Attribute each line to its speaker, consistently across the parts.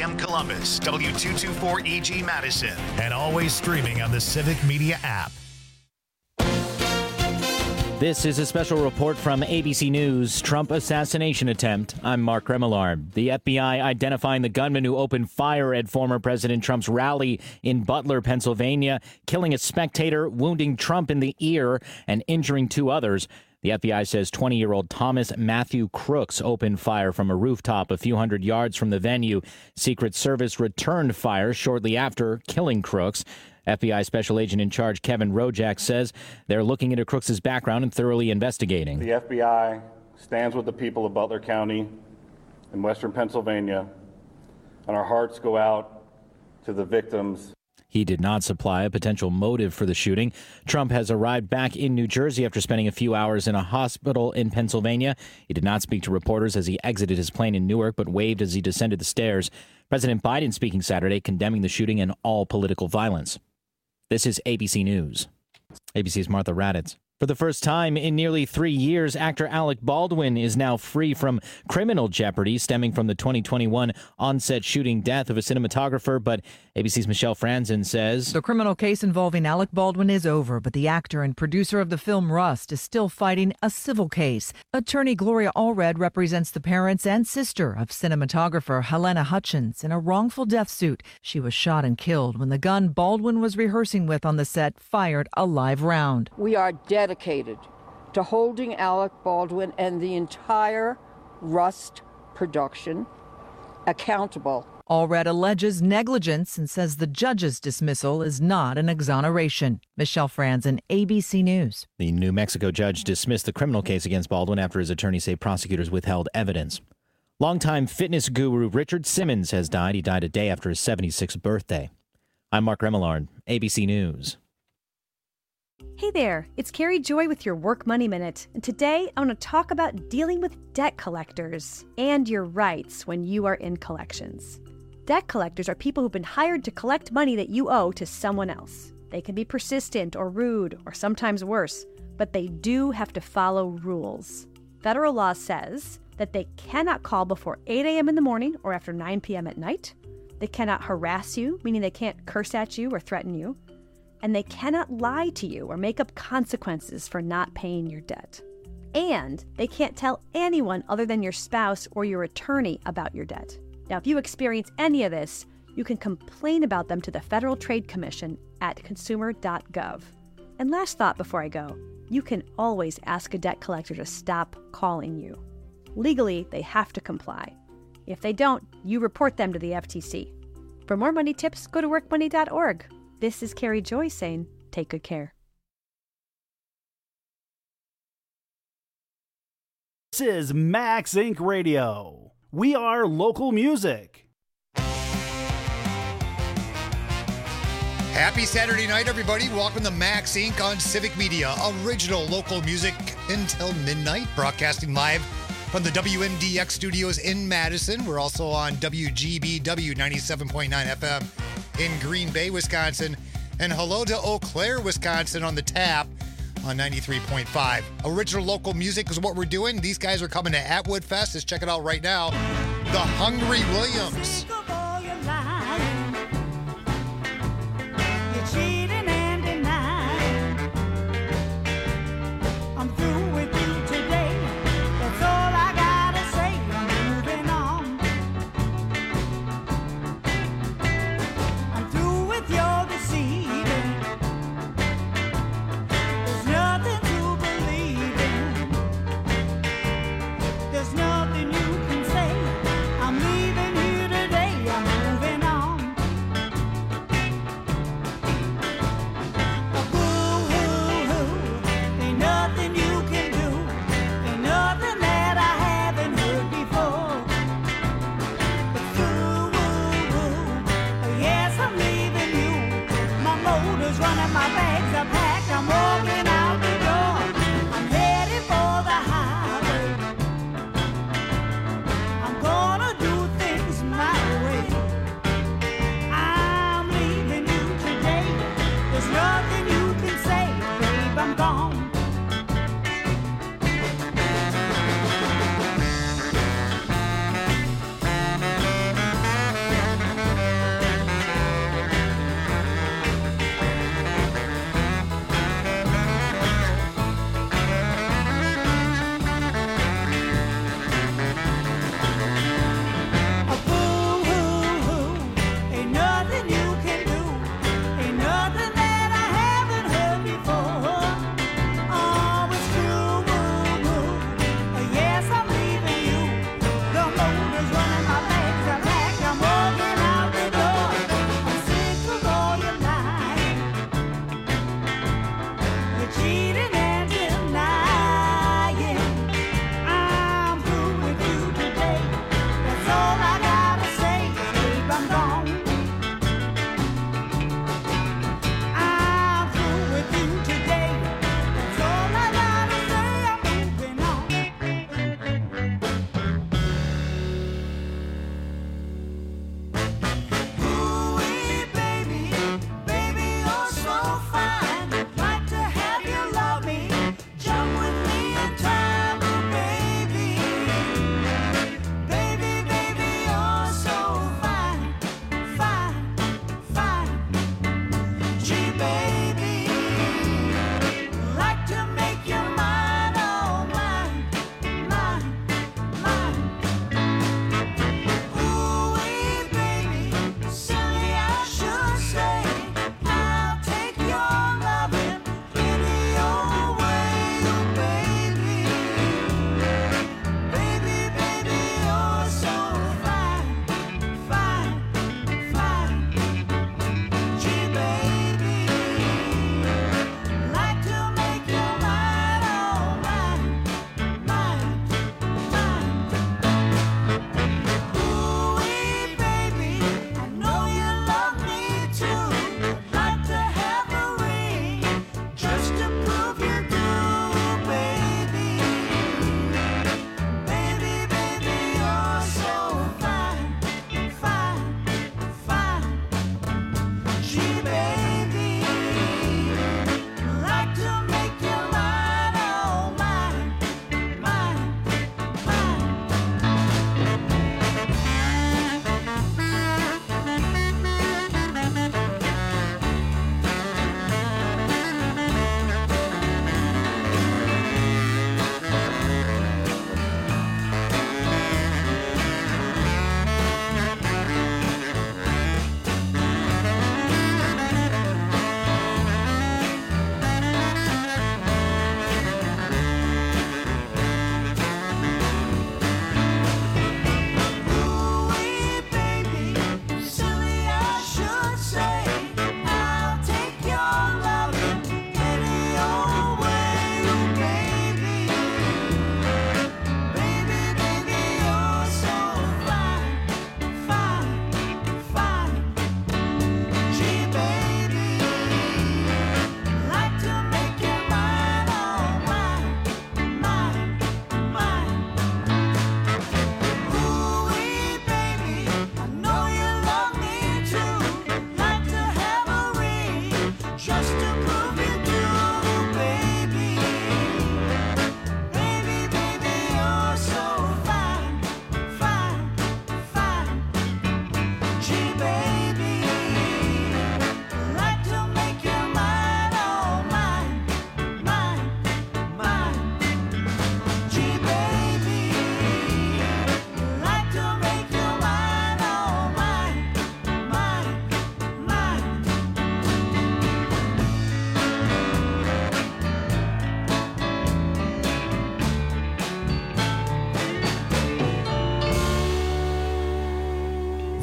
Speaker 1: AM Columbus, W224EG Madison, and always streaming on the Civic Media app.
Speaker 2: This is a special report from ABC News, Trump assassination attempt. I'm Mark Remillard. The FBI identifying the gunman who opened fire at former President Trump's rally in Butler, Pennsylvania, killing a spectator, wounding Trump in the ear, and injuring two others. The FBI says 20-year-old Thomas Matthew Crooks opened fire from a rooftop a few hundred yards from the venue. Secret Service returned fire shortly after, killing Crooks. FBI Special Agent in Charge Kevin Rojak says they're looking into Crooks' background and thoroughly investigating.
Speaker 3: The FBI stands with the people of Butler County in western Pennsylvania, and our hearts go out to the victims.
Speaker 2: He did not supply a potential motive for the shooting. Trump has arrived back in New Jersey after spending a few hours in a hospital in Pennsylvania. He did not speak to reporters as he exited his plane in Newark, but waved as he descended the stairs. President Biden speaking Saturday, condemning the shooting and all political violence. This is ABC News. ABC's Martha Raddatz. For the first time in nearly 3 years, actor Alec Baldwin is now free from criminal jeopardy stemming from the 2021 on-set shooting death of a cinematographer. But ABC's Michelle Franzen says
Speaker 4: the criminal case involving Alec Baldwin is over, but the actor and producer of the film Rust is still fighting a civil case. Attorney Gloria Allred represents the parents and sister of cinematographer Helena Hutchins in a wrongful death suit. She was shot and killed when the gun Baldwin was rehearsing with on the set fired a live round.
Speaker 5: We are dedicated to holding Alec Baldwin and the entire Rust production accountable.
Speaker 4: Allred alleges negligence and says the judge's dismissal is not an exoneration. Michelle Franzen, ABC News.
Speaker 2: The New Mexico judge dismissed the criminal case against Baldwin after his attorneys say prosecutors withheld evidence. Longtime fitness guru Richard Simmons has died. He died a day after his 76th birthday. I'm Mark Remillard, ABC News.
Speaker 6: Hey there, it's Carrie Joy with your Work Money Minute, and today I want to talk about dealing with debt collectors and your rights when you are in collections. Debt collectors are people who've been hired to collect money that you owe to someone else. They can be persistent or rude or sometimes worse, but they do have to follow rules. Federal law says that they cannot call before 8 a.m. in the morning or after 9 p.m. at night. They cannot harass you, meaning they can't curse at you or threaten you. And they cannot lie to you or make up consequences for not paying your debt. And they can't tell anyone other than your spouse or your attorney about your debt. Now, if you experience any of this, you can complain about them to the Federal Trade Commission at consumer.gov. And last thought before I go, you can always ask a debt collector to stop calling you. Legally, they have to comply. If they don't, you report them to the FTC. For more money tips, go to workmoney.org. This is Carrie Joy saying, take good care.
Speaker 7: This is Max Inc. Radio. We are local music.
Speaker 8: Happy Saturday night, everybody. Welcome to Max Inc. on Civic Media. Original local music until midnight. Broadcasting live from the WMDX studios in Madison. We're also on WGBW 97.9 FM in Green Bay, Wisconsin. And hello to Eau Claire, Wisconsin on the tap on 93.5. Original local music is what we're doing. These guys are coming to Atwood Fest. Let's check it out right now. The Hungry Williams.
Speaker 9: There's nothing you can say. I'm leaving here today.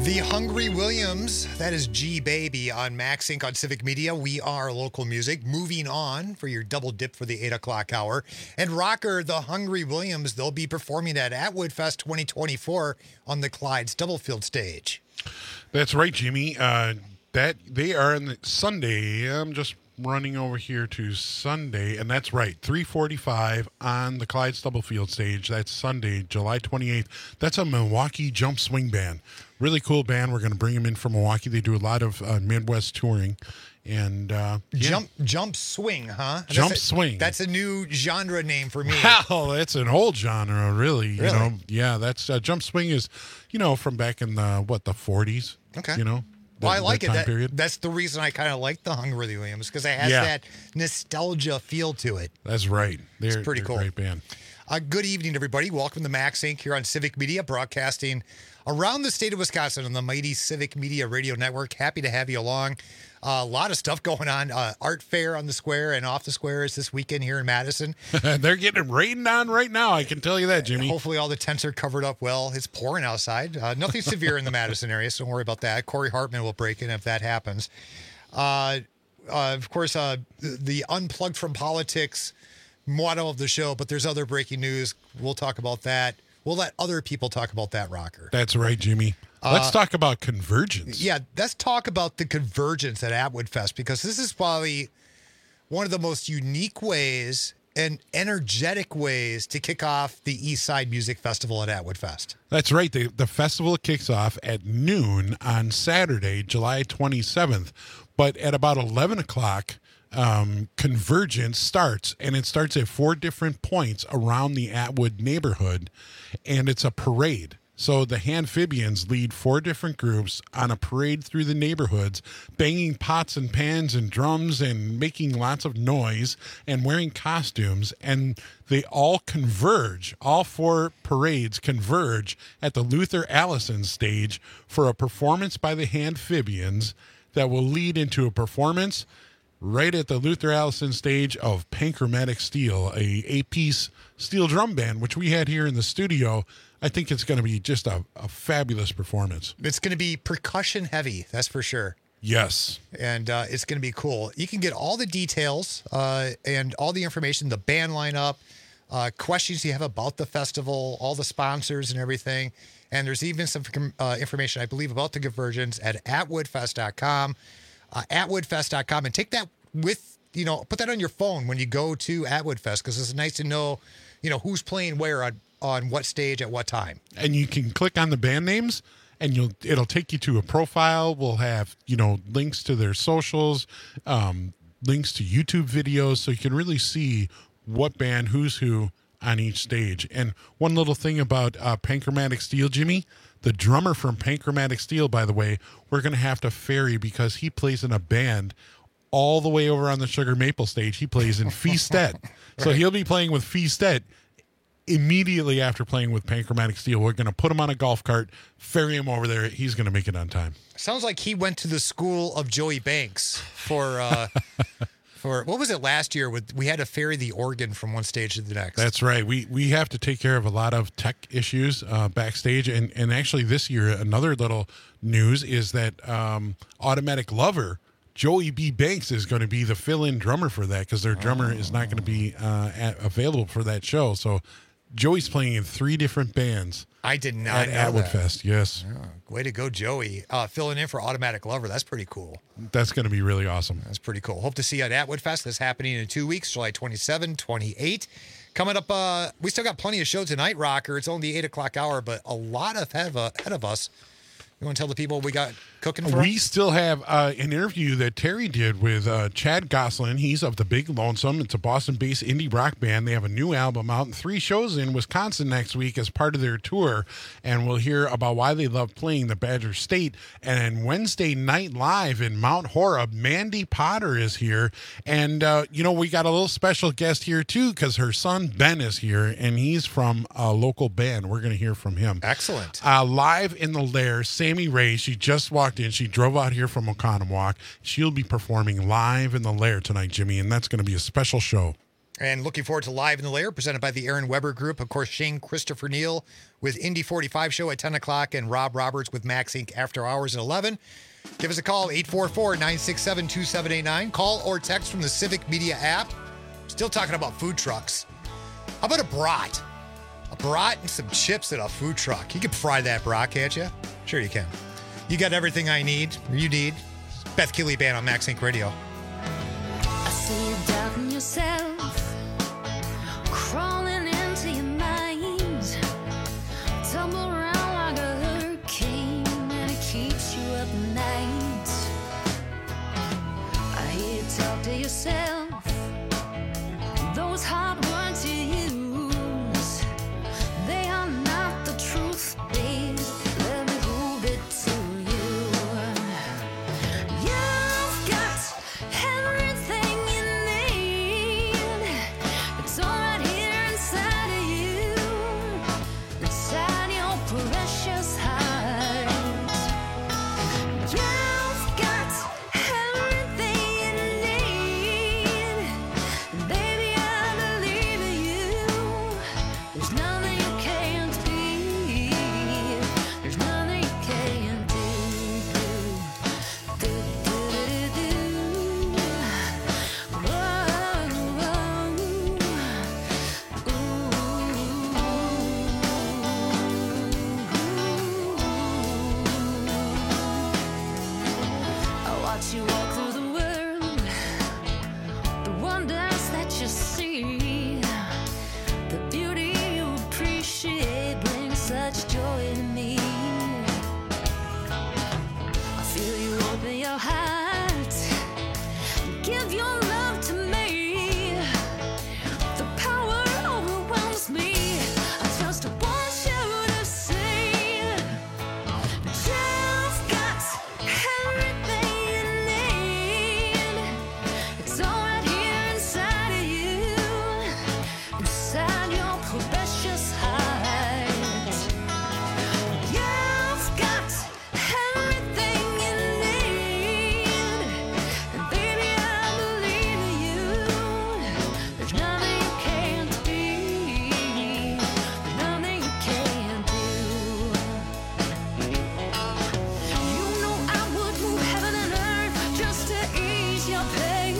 Speaker 8: The Hungry Williams, that is G Baby on Max Inc. on Civic Media. We are local music. Moving on for your double dip for the 8 o'clock hour. And rocker, the Hungry Williams, they'll be performing at Atwood Fest 2024 on the Clyde Stubblefield stage.
Speaker 9: That's right, Jimmy. That they are on the Sunday. I'm just running over here to Sunday, and that's right, 3:45 on the Clyde Stubblefield stage. That's Sunday, July 28th. That's a Milwaukee Jump Swing Band. Really cool band. We're going to bring them in from Milwaukee. They do a lot of Midwest touring. And
Speaker 8: Jump swing, huh?
Speaker 9: Swing.
Speaker 8: That's a new genre name for me.
Speaker 9: Wow, that's an old genre, really. You know, yeah, that's jump swing is, from back in the 40s.
Speaker 8: Okay.
Speaker 9: Well,
Speaker 8: I like it.
Speaker 9: Period.
Speaker 8: That's the reason I kind of like the Hungry Williams, because it has that nostalgia feel to it.
Speaker 9: That's right.
Speaker 8: It's pretty cool.
Speaker 9: A great band.
Speaker 8: Good evening, everybody. Welcome to Max Inc. here on Civic Media, broadcasting around the state of Wisconsin on the mighty Civic Media Radio Network. Happy to have you along. A lot of stuff going on. Art fair on the square and off the square is this weekend here in Madison.
Speaker 9: They're getting it rained on right now. I can tell you that, Jimmy.
Speaker 8: Hopefully all the tents are covered up well. It's pouring outside. Nothing severe in the Madison area, so don't worry about that. Corey Hartman will break in if that happens. Of course, the Unplugged from Politics motto of the show, but there's other breaking news. We'll talk about that. We'll let other people talk about that, rocker.
Speaker 9: That's right, Jimmy. Let's talk about convergence.
Speaker 8: Yeah, let's talk about the convergence at Atwood Fest, because this is probably one of the most unique ways and energetic ways to kick off the East Side Music Festival at Atwood Fest.
Speaker 9: That's right. The festival kicks off at noon on Saturday, July 27th. But at about 11 o'clock, convergence starts, and it starts at 4 different points around the Atwood neighborhood, and it's a parade. So the Handphibians lead 4 different groups on a parade through the neighborhoods, banging pots and pans and drums and making lots of noise and wearing costumes. And they all converge. All 4 parades converge at the Luther Allison stage for a performance by the Handphibians that will lead into a performance right at the Luther Allison stage of Panchromatic Steel, a 8-piece steel drum band, which we had here in the studio. I think it's going to be just a fabulous performance.
Speaker 8: It's going to be percussion heavy, that's for sure.
Speaker 9: Yes.
Speaker 8: And it's going to be cool. You can get all the details and all the information, the band lineup, questions you have about the festival, all the sponsors and everything. And there's even some information, I believe, about the conversions at atwoodfest.com. Atwoodfest.com, and take that with, put that on your phone when you go to Atwood Fest, because it's nice to know, who's playing where on what stage at what time.
Speaker 9: And you can click on the band names, and it'll take you to a profile. We'll have, links to their socials, links to YouTube videos, so you can really see what band, who's who on each stage. And one little thing about Panchromatic Steel, Jimmy, the drummer from Panchromatic Steel, by the way, we're going to have to ferry, because he plays in a band all the way over on the Sugar Maple stage. He plays in Feastet. Right. So he'll be playing with Feastet immediately after playing with Panchromatic Steel. We're going to put him on a golf cart, ferry him over there. He's going to make it on time.
Speaker 8: Sounds like he went to the school of Joey Banks for what was it last year? We had to ferry the organ from one stage to the next.
Speaker 9: That's right. We have to take care of a lot of tech issues backstage. And actually this year, another little news is that Automatic Lover, Joey B. Banks, is going to be the fill-in drummer for that, because their drummer is not going to be available for that show. So Joey's playing in 3 different bands.
Speaker 8: I did not know
Speaker 9: Atwood
Speaker 8: that.
Speaker 9: Fest, yes.
Speaker 8: Oh, way to go, Joey. Filling in for Automatic Lover. That's pretty cool.
Speaker 9: That's going to be really awesome.
Speaker 8: That's pretty cool. Hope to see you at Atwood Fest. That's happening in 2 weeks, July 27, 28. Coming up, we still got plenty of shows tonight, rocker. It's only the 8 o'clock hour, but a lot ahead of us. You want to tell the people what we got cooking for
Speaker 9: We
Speaker 8: us?
Speaker 9: still have an interview that Terry did with Chad Goslin. He's of the Big Lonesome. It's a Boston-based indie rock band. They have a new album out and 3 shows in Wisconsin next week as part of their tour. And we'll hear about why they love playing the Badger State. And Wednesday Night Live in Mount Horeb, Mandy Potter is here. And, we got a little special guest here, too, because her son, Ben, is here. And he's from a local band. We're going to hear from him.
Speaker 8: Excellent.
Speaker 9: Live in the Lair, Sammy Ray. She just walked in. She drove out here from Oconomowoc. She'll be performing live in the Lair tonight, Jimmy, and that's going to be a special show.
Speaker 8: And looking forward to Live in the Lair, presented by the Aaron Weber Group. Of course, Shane Christopher Neal with Indy 45 show at 10 o'clock and Rob Roberts with Max Inc. After Hours at 11. Give us a call, 844-967-2789. Call or text from the Civic Media app. Still talking about food trucks. How about a brat? A brat and some chips at a food truck. You can fry that brat, can't you? Sure you can. You got everything I need, or you need. Beth Keeley Band on Max Inc. Radio.
Speaker 10: I see you doubting yourself, crawling into your mind, tumble around like a hurricane, and it keeps you up at night. I hear you talk to yourself, those hard words you use, they are not the truth, babe. Let me prove it to you. You've got everything you need. It's all right here inside of you, inside your precious heart. You've got everything you need. Baby, I believe in you. There's nothing you can't be. There's nothing you can't do. Do, do, do, do. I watch you walk through the world, the wonders that you see, the beauty you appreciate brings such joy to me. I feel you open your heart, give your love to me. The power overwhelms me. I just want you to see that you've got everything you need. It's all right here inside of you, inside your precious heart. You've got everything you need, and baby, I believe in you. There's nothing you can't be, there's nothing you can't do. You know I would move heaven and earth just to ease your pain.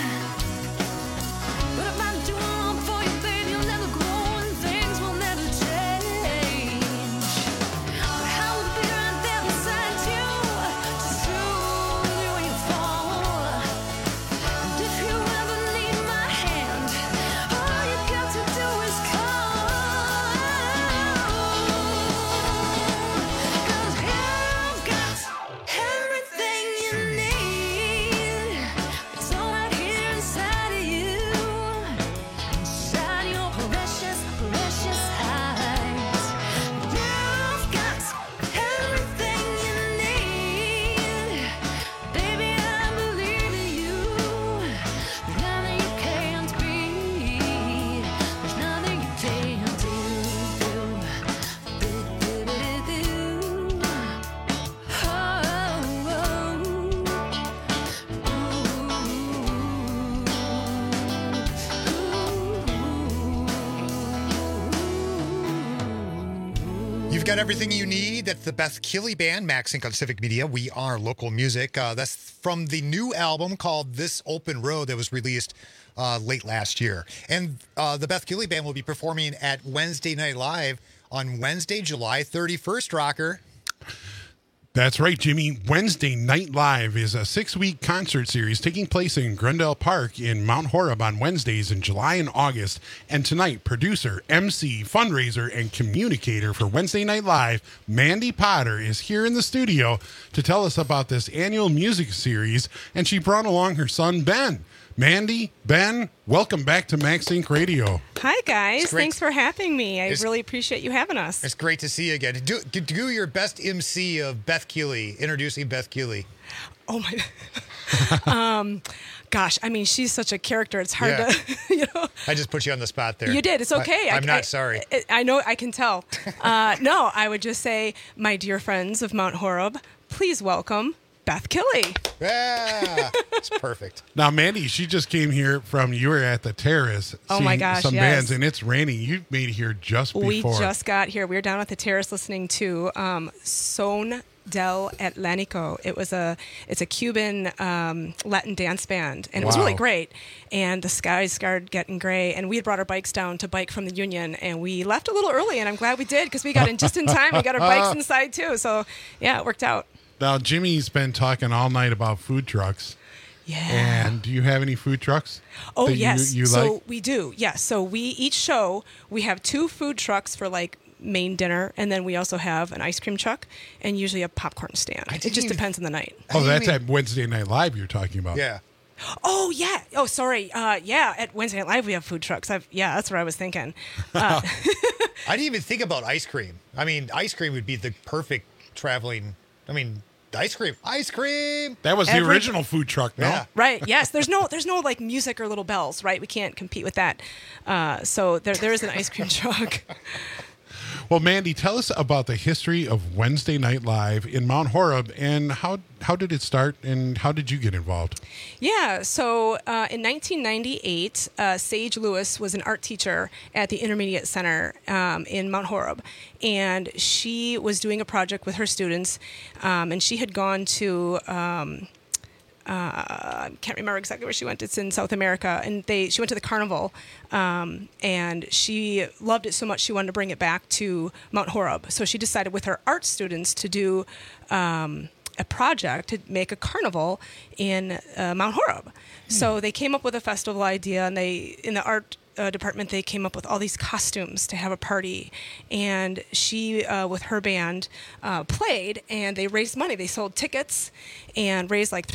Speaker 10: But if I do all for you, babe, you'll never grow and things will never change. But I will be right there beside you to soothe you when you fall. And if you ever need my hand, all you got to do is call. 'Cause you've got everything you need. It's all right here inside of you, inside your precious, precious heart. You've got everything you need. Baby, I believe in you. There's nothing you can't be. There's nothing you can't do.
Speaker 8: You've got everything you need. That's the Beth Keeley Band, Max Inc. on Civic Media. We are local music. That's from the new album called This Open Road that was released late last year. And the Beth Keeley Band will be performing at Wednesday Night Live on Wednesday, July 31st, Rocker.
Speaker 9: That's right, Jimmy. Wednesday Night Live is a 6-week concert series taking place in Grundle Park in Mount Horeb on Wednesdays in July and August. And tonight, producer, MC, fundraiser, and communicator for Wednesday Night Live, Mandy Potter, is here in the studio to tell us about this annual music series. And she brought along her son, Ben. Mandy, Ben, welcome back to Max Inc. Radio.
Speaker 11: Hi, guys. Thanks for having me. I really appreciate you having us.
Speaker 8: It's great to see you again. Do your best MC of Beth Keeley, introducing Beth Keeley.
Speaker 11: Oh, my... gosh, I mean, she's such a character. It's hard to, you know.
Speaker 8: I just put you on the spot there.
Speaker 11: You did. It's okay.
Speaker 8: I'm not sorry.
Speaker 11: I know. I can tell. No, I would just say, my dear friends of Mount Horeb, please welcome Beth Killey.
Speaker 8: Yeah, it's perfect.
Speaker 9: Now, Mandy, she just came here from, you were at the Terrace.
Speaker 11: Oh my
Speaker 9: seeing
Speaker 11: gosh,
Speaker 9: some
Speaker 11: yes.
Speaker 9: bands, and it's raining. You made it here just before.
Speaker 11: We just got here. We were down at the Terrace listening to Son del Atlantico. It's a Cuban Latin dance band, and it was really
Speaker 9: Wow.
Speaker 11: great. And the skies started getting gray, and we had brought our bikes down to bike from the Union, and we left a little early, and I'm glad we did because we got in just in time. We got our bikes inside too, so yeah, it worked out.
Speaker 9: Now, Jimmy's been talking all night about food trucks.
Speaker 11: Yeah.
Speaker 9: And do you have any food trucks?
Speaker 11: Oh,
Speaker 9: that
Speaker 11: yes.
Speaker 9: You
Speaker 11: So
Speaker 9: like?
Speaker 11: we do. Yes. So each show, we have 2 food trucks for like main dinner, and then we also have an ice cream truck and usually a popcorn stand. It just depends on the night.
Speaker 9: Oh, that's at Wednesday Night Live you're talking about.
Speaker 8: Yeah.
Speaker 11: Oh, yeah. Oh, sorry. Yeah, at Wednesday Night Live we have food trucks. That's what I was thinking.
Speaker 8: I didn't even think about ice cream. I mean, ice cream would be the perfect traveling. I mean, ice cream.
Speaker 9: That was the original food truck, no?
Speaker 8: Yeah.
Speaker 11: Right. Yes. There's no like music or little bells. Right. We can't compete with that. So there is an ice cream truck.
Speaker 9: Well, Mandy, tell us about the history of Wednesday Night Live in Mount Horeb, and how did it start, and how did you get involved?
Speaker 11: Yeah, so in 1998, Sage Lewis was an art teacher at the Intermediate Center in Mount Horeb, and she was doing a project with her students, and she had gone to I can't remember exactly where she went. It's in South America, and she went to the carnival, and she loved it so much she wanted to bring it back to Mount Horeb. So she decided with her art students to do a project to make a carnival in Mount Horeb. So they came up with a festival idea, and in the art department, they came up with all these costumes to have a party, and she with her band played, and they raised money. They sold tickets and raised like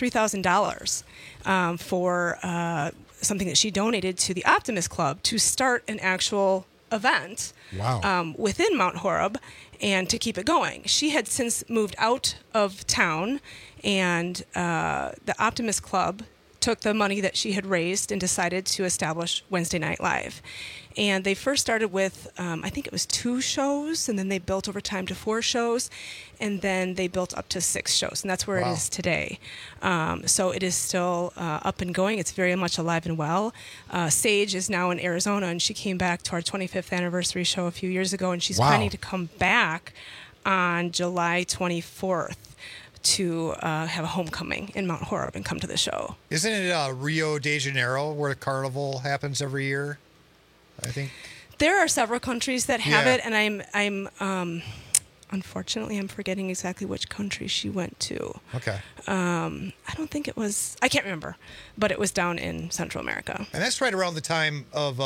Speaker 11: $3,000 for something that she donated to the Optimist Club to start an actual event.
Speaker 9: Wow.
Speaker 11: Within Mount Horeb, and to keep it going. She had since moved out of town, and the Optimist Club took the money that she had raised and decided to establish Wednesday Night Live. And they first started with, I think it was 2 shows, and then they built over time to 4 shows, and then they built up to 6 shows, and that's where it is today. So it is still up and going. It's very much alive and well. Sage is now in Arizona, and she came back to our 25th anniversary show a few years ago, and she's planning to come back on July 24th. To have a homecoming in Mount Horeb and come to the show.
Speaker 8: Isn't it Rio de Janeiro where the carnival happens every year? I think
Speaker 11: there are several countries that have it, and I'm unfortunately I'm forgetting exactly which country she went to.
Speaker 8: Okay.
Speaker 11: I don't think it was. I can't remember, but it was down in Central America.
Speaker 8: And that's right around the time of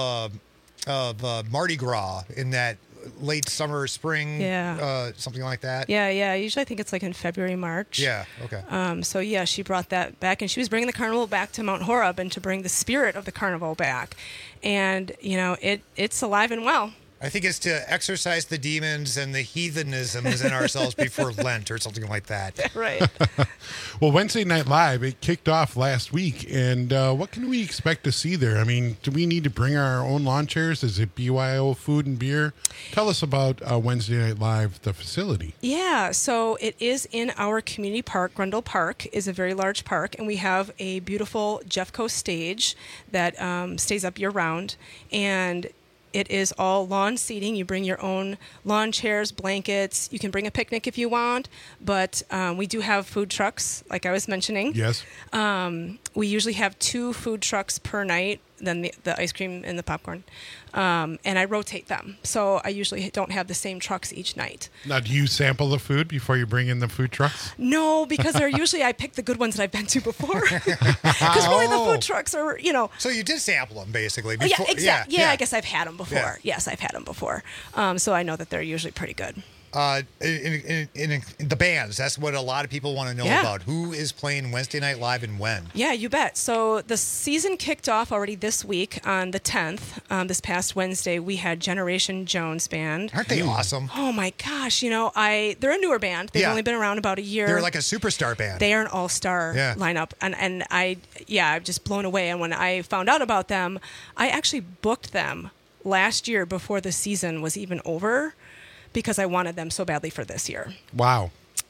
Speaker 8: Mardi Gras in that late summer, spring, something like that.
Speaker 11: Yeah. Usually I think it's like in February, March.
Speaker 8: Yeah, okay.
Speaker 11: So yeah, she brought that back, and she was bringing the carnival back to Mount Horeb and to bring the spirit of the carnival back. And, it's alive and well.
Speaker 8: I think it's to exorcise the demons and the heathenisms in ourselves before Lent or something like that.
Speaker 11: Right.
Speaker 9: Well, Wednesday Night Live, it kicked off last week, and what can we expect to see there? I mean, do we need to bring our own lawn chairs? Is it BYO food and beer? Tell us about Wednesday Night Live, the facility.
Speaker 11: Yeah, so it is in our community park. Grundle Park is a very large park, and we have a beautiful Jeffco stage that stays up year-round, and it is all lawn seating. You bring your own lawn chairs, blankets. You can bring a picnic if you want, but we do have food trucks, like I was mentioning.
Speaker 9: Yes.
Speaker 11: We usually have 2 food trucks per night, then the ice cream and the popcorn. And I rotate them. So I usually don't have the same trucks each night.
Speaker 9: Now, do you sample the food before you bring in the food trucks?
Speaker 11: No, because they're usually, I pick the good ones that I've been to before. Because really the food trucks are,
Speaker 8: So you did sample them, basically.
Speaker 11: Before. Oh, yeah, exactly. Yeah,
Speaker 8: yeah,
Speaker 11: I guess I've had them before.
Speaker 8: Yeah.
Speaker 11: Yes, I've had them before. So I know that they're usually pretty good.
Speaker 8: In the bands, that's what a lot of people want to know about. Who is playing Wednesday Night Live and when?
Speaker 11: Yeah, you bet. So the season kicked off already this week on the 10th. This past Wednesday, we had Generation Jones Band.
Speaker 8: Aren't they awesome?
Speaker 11: Oh my gosh! They're a newer band. They've only been around about a year.
Speaker 8: They're like a superstar band.
Speaker 11: They are an all-star lineup, and I'm just blown away. And when I found out about them, I actually booked them last year before the season was even over, because I wanted them so badly for this year.
Speaker 9: Wow.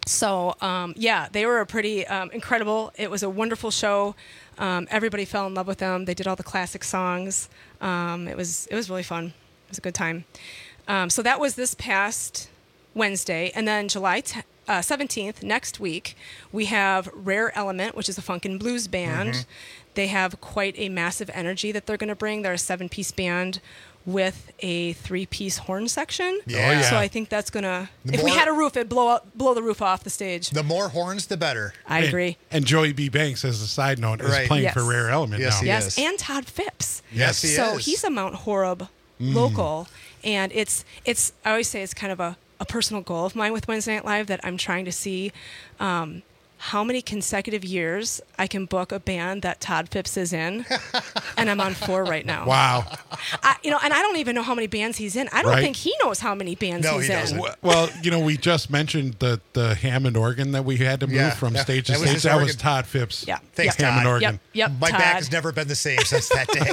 Speaker 11: So, yeah, they were a pretty incredible. It was a wonderful show. Everybody fell in love with them. They did all the classic songs. It was really fun. It was a good time. So that was this past Wednesday. And then July 17th, next week, we have Rare Element, which is a funk and blues band. They have quite a massive energy that they're going to bring. They're a 7-piece band with a 3-piece horn section.
Speaker 8: Yeah.
Speaker 11: So I think that's going to... If we had a roof, it'd blow the roof off the stage.
Speaker 8: The more horns, the better.
Speaker 11: I agree.
Speaker 9: And Joey B. Banks, as a side note, is playing for Rare Element now.
Speaker 11: Yes, and Todd Phipps.
Speaker 8: Yes, he is.
Speaker 11: So he's a Mount Horeb local. And it's I always say it's kind of a personal goal of mine with Wednesday Night Live that I'm trying to see how many consecutive years I can book a band that Todd Phipps is in, and I'm on 4 right now.
Speaker 9: Wow.
Speaker 11: And I don't even know how many bands he's in. I don't think he knows how many bands he's in.
Speaker 9: Well, we just mentioned the Hammond organ that we had to move from stage to stage. That was Todd Phipps.
Speaker 11: Yeah.
Speaker 8: Thanks,
Speaker 9: Hammond
Speaker 8: Todd.
Speaker 9: organ.
Speaker 11: Yep,
Speaker 8: My
Speaker 11: Todd.
Speaker 8: back has never been the same since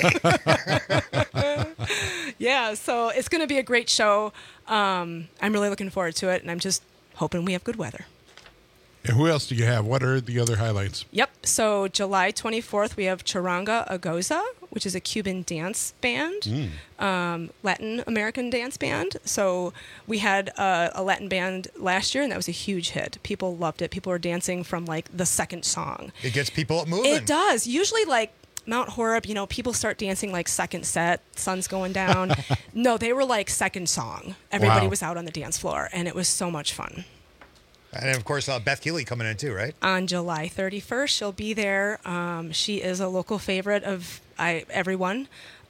Speaker 8: that day.
Speaker 11: Yeah, so it's going to be a great show. I'm really looking forward to it, and I'm just hoping we have good weather.
Speaker 9: And who else do you have? What are the other highlights?
Speaker 11: Yep. So July 24th, we have Charanga Agoza, which is a Cuban dance band, Latin American dance band. So we had a Latin band last year, and that was a huge hit. People loved it. People were dancing from like the second song.
Speaker 8: It gets people moving.
Speaker 11: It does. Usually, like Mount Horeb, people start dancing like second set, sun's going down. No, they were like second song. Everybody was out on the dance floor, and it was so much fun.
Speaker 8: And of course, Beth Keeley coming in too, right?
Speaker 11: On July 31st, she'll be there. She is a local favorite of everyone.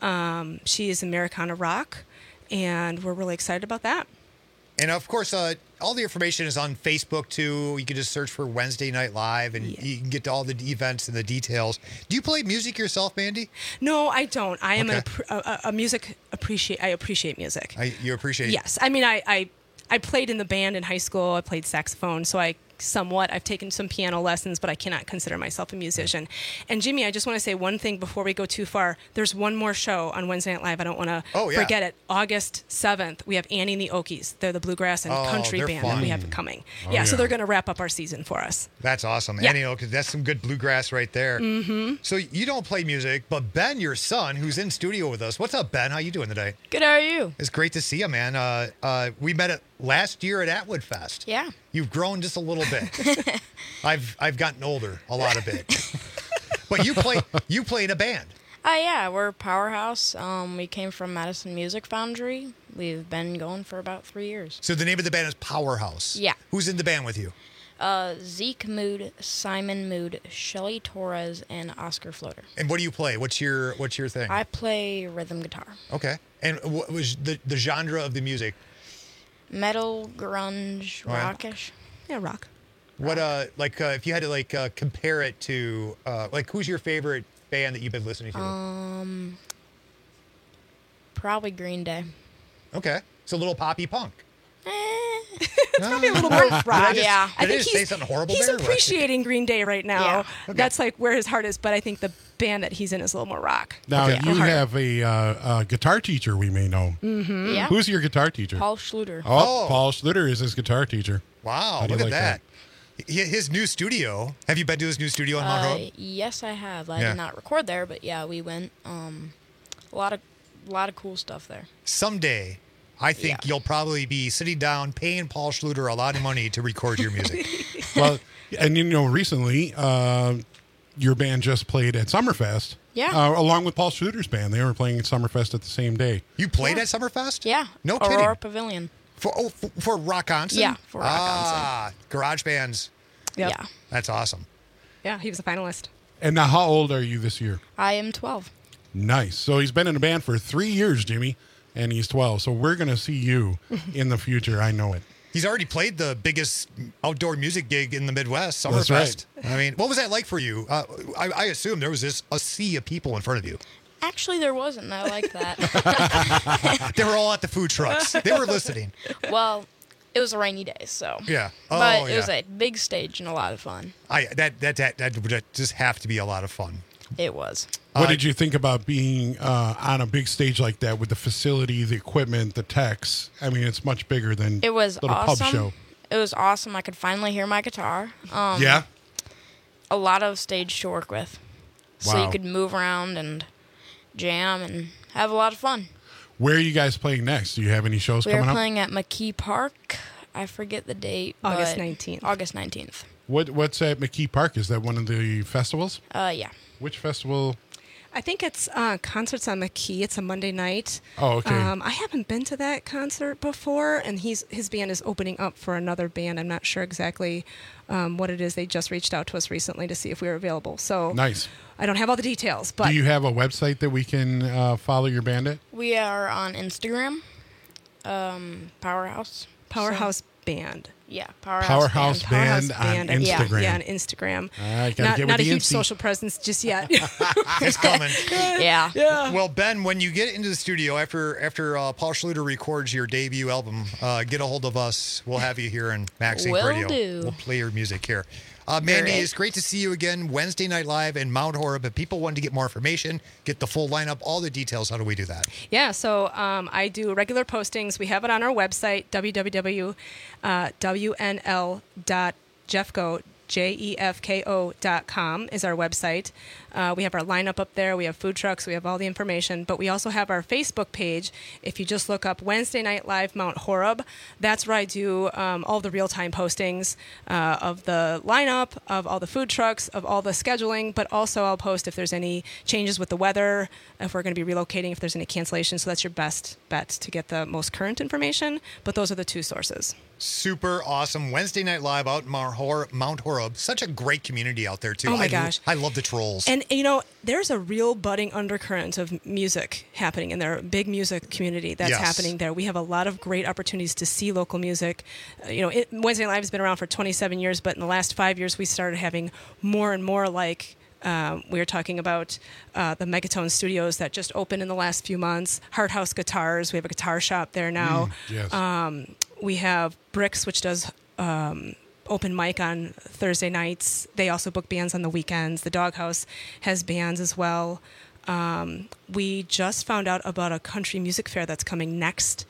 Speaker 11: She is Americana rock, and we're really excited about that.
Speaker 8: And of course, all the information is on Facebook too. You can just search for Wednesday Night Live, and you can get to all the events and the details. Do you play music yourself, Mandy?
Speaker 11: No, I don't. I am a music appreciate. I appreciate music.
Speaker 8: You appreciate?
Speaker 11: Yes, I mean I played in the band in high school. I played saxophone, so I've taken some piano lessons, but I cannot consider myself a musician. And Jimmy, I just want to say one thing before we go too far. There's one more show on Wednesday Night Live. I don't want to forget it. August 7th, we have Annie and the Okies. They're the bluegrass and country band that we have coming. So they're going to wrap up our season for us.
Speaker 8: That's awesome. Yeah. Annie and the Okies, that's some good bluegrass right there. Mm-hmm. So you don't play music, but Ben, your son, who's in studio with us. What's up, Ben? How you doing today?
Speaker 12: Good, how are you?
Speaker 8: It's great to see you, man. We met at last year at Atwood Fest.
Speaker 12: Yeah.
Speaker 8: You've grown just a little bit. I've gotten older a lot of bit. But you play in a band.
Speaker 12: Yeah, we're Powerhouse. We came from Madison Music Foundry. We've been going for about 3 years.
Speaker 8: So the name of the band is Powerhouse.
Speaker 12: Yeah.
Speaker 8: Who's in the band with you?
Speaker 12: Zeke Mood, Simon Mood, Shelly Torres, and Oscar Floater.
Speaker 8: And what do you play? What's your thing?
Speaker 12: I play rhythm guitar.
Speaker 8: Okay. And what was the genre of the music?
Speaker 12: Metal, grunge, rockish.
Speaker 11: Yeah, rock.
Speaker 8: What if you had to compare it to who's your favorite band that you've been listening to?
Speaker 12: Probably Green Day.
Speaker 8: Okay. It's a little poppy punk.
Speaker 11: It's probably a little more rock.
Speaker 12: Yeah.
Speaker 11: I think
Speaker 8: say something horrible
Speaker 11: he's
Speaker 8: there?
Speaker 11: appreciating Green Day right now.
Speaker 12: Yeah.
Speaker 8: Okay.
Speaker 11: That's like where his heart is, but I think the band that he's in is a little more rock.
Speaker 9: Now, you have a guitar teacher we may know.
Speaker 11: Mm-hmm.
Speaker 12: Yeah.
Speaker 9: Who's your guitar teacher?
Speaker 12: Paul Schluter.
Speaker 9: Oh, Paul Schluter is his guitar teacher.
Speaker 8: Wow,
Speaker 9: How do you
Speaker 8: look at
Speaker 9: like
Speaker 8: that. His new studio. Have you been to his new studio in Mount Hope?
Speaker 12: Yes, I have. I did not record there, but yeah, we went. A lot of cool stuff there.
Speaker 8: Someday, I think you'll probably be sitting down paying Paul Schluter a lot of money to record your music.
Speaker 9: Well, and recently, your band just played at Summerfest.
Speaker 12: Yeah.
Speaker 9: Along with Paul Schluter's band. They were playing at Summerfest at the same day.
Speaker 8: You played at Summerfest?
Speaker 12: Yeah.
Speaker 8: No
Speaker 12: Aurora
Speaker 8: kidding.
Speaker 12: Pavilion.
Speaker 8: For Rock-Onson?
Speaker 12: Yeah, for Rock-Onson.
Speaker 8: Garage bands.
Speaker 11: Yep.
Speaker 12: Yeah.
Speaker 8: That's awesome.
Speaker 11: Yeah, he was a finalist.
Speaker 9: And now, how old are you this year?
Speaker 12: I am 12.
Speaker 9: Nice. So he's been in a band for 3 years, Jimmy, and he's 12. So we're going to see you in the future. I know it.
Speaker 8: He's already played the biggest outdoor music gig in the Midwest, Summerfest.
Speaker 9: That's right.
Speaker 8: I mean, what was that like for you? I assume there was a sea of people in front of you.
Speaker 12: Actually, there wasn't. I like that.
Speaker 8: They were all at the food trucks. They were listening.
Speaker 12: Well, it was a rainy day, so.
Speaker 8: Yeah.
Speaker 12: But it was a big stage and a lot of fun.
Speaker 8: That would just have to be a lot of fun.
Speaker 12: It was.
Speaker 9: What did you think about being on a big stage like that with the facility, the equipment, the techs? I mean, it's much bigger than
Speaker 12: It was
Speaker 9: little
Speaker 12: awesome.
Speaker 9: pub show.
Speaker 12: It was awesome. I could finally hear my guitar.
Speaker 9: Yeah.
Speaker 12: A lot of stage to work with. So
Speaker 9: Wow.
Speaker 12: you could move around and jam and have a lot of fun.
Speaker 9: Where are you guys playing next? Do you have any shows
Speaker 12: We
Speaker 9: coming
Speaker 12: are
Speaker 9: up?
Speaker 12: playing at McKee Park. I forget the date.
Speaker 11: August
Speaker 12: but
Speaker 11: 19th.
Speaker 12: August 19th.
Speaker 9: What's at McKee Park? Is that one of the festivals?
Speaker 12: Yeah.
Speaker 9: Which festival?
Speaker 11: I think it's concerts on McKee. It's a Monday night.
Speaker 9: Oh, okay.
Speaker 11: I haven't been to that concert before, and his band is opening up for another band. I'm not sure exactly what it is. They just reached out to us recently to see if we were available. So
Speaker 9: Nice.
Speaker 11: I don't have all the details, but
Speaker 9: Do you have a website that we can follow your band at?
Speaker 12: We are on Instagram. Powerhouse.
Speaker 11: Powerhouse Band.
Speaker 12: Yeah,
Speaker 9: Powerhouse Band on Instagram.
Speaker 11: Yeah, on Instagram.
Speaker 9: All right, gotta get with
Speaker 11: not a
Speaker 9: the
Speaker 11: huge
Speaker 9: Insta.
Speaker 11: social presence just yet.
Speaker 8: It's coming.
Speaker 12: Yeah.
Speaker 8: Well, Ben, when you get into the studio after Paul Schluter records your debut album, get a hold of us. We'll have you here in Max Inc.
Speaker 12: Will
Speaker 8: Radio.
Speaker 12: do.
Speaker 8: We'll play your music here. Mandy,
Speaker 12: Great.
Speaker 8: it's great to see you again Wednesday Night Live in Mount Horeb. If people want to get more information, get the full lineup, all the details, how do we do that?
Speaker 11: Yeah, so I do regular postings. We have it on our website, www.wnl.jeffco.com. JEFKO.com is our website. We have our lineup up there. We have food trucks. We have all the information. But we also have our Facebook page. If you just look up Wednesday Night Live Mount Horeb, that's where I do all the real-time postings of the lineup, of all the food trucks, of all the scheduling. But also I'll post if there's any changes with the weather, if we're going to be relocating, if there's any cancellations. So that's your best bet to get the most current information. But those are the two sources.
Speaker 8: Super awesome. Wednesday Night Live out in Mount Horeb. Such a great community out there, too.
Speaker 11: Oh, my gosh.
Speaker 8: I love the trolls.
Speaker 11: And, you know, there's a real budding undercurrent of music happening in there, big music community that's
Speaker 8: Yes.
Speaker 11: happening there. We have a lot of great opportunities to see local music. Wednesday Night Live has been around for 27 years, but in the last 5 years, we started having more and more like we were talking about the Megatone Studios that just opened in the last few months. Heart House Guitars. We have a guitar shop there now.
Speaker 9: Yes.
Speaker 11: We have Bricks, which does open mic on Thursday nights. They also book bands on the weekends. The Doghouse has bands as well. We just found out about a country music fair that's coming next